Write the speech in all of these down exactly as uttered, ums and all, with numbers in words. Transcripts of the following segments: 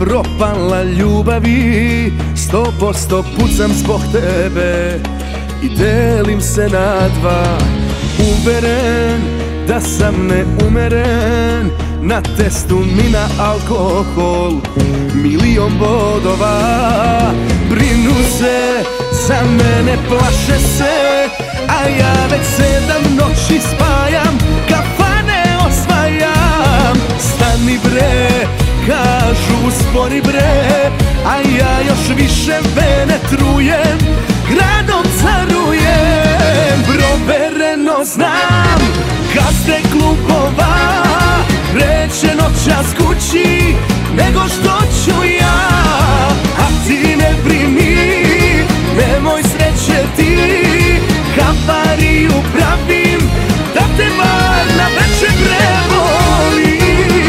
propala ljubavi, sto posto pucam zbog tebe i delim se na dva. Uveren da sam neumeren, na testu mi na alkohol milion bodova. Brinu se za mene, plaše se, a ja već sedam noći spajam, kafane osvajam. Stani bre, kažu uspori bre, a ja još više vene trujem, gradom carujem. Provereno znam gazde klubova, kreće noćas kući nego što ću ja. A ti ne brini, nemoj sreće ti, havariju pravim da te bar na večer prevoli.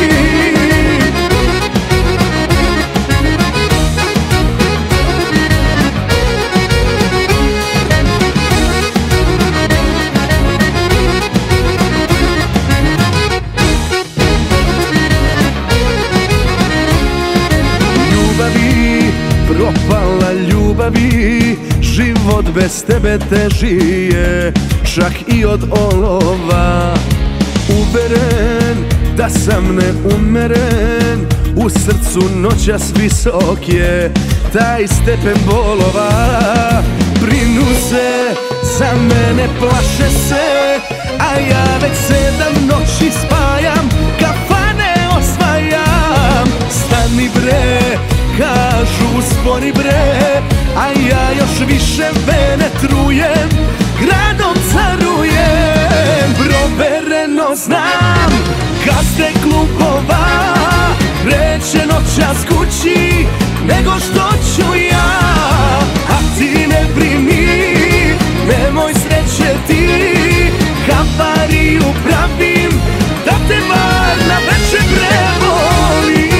Propala ljubavi, život bez tebe teži je, čak i od olova. Uveren da sam neumeren, u srcu noćas visok je taj stepen bolova. Brinu se za mene, plaše se, a ja već sedam noći spajam, kafane osvajam. Stani bre, kažu uspori bre, a ja još više vene trujem, gradom carujem. Provereno znam gazde klubova, kreće noćas kući nego što ću ja. A ti ne brini, nemoj sreće ti, havariju pravim da te bar na večer prevoli.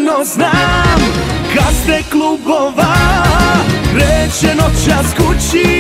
Znam gazde klubova, kreće noćas kući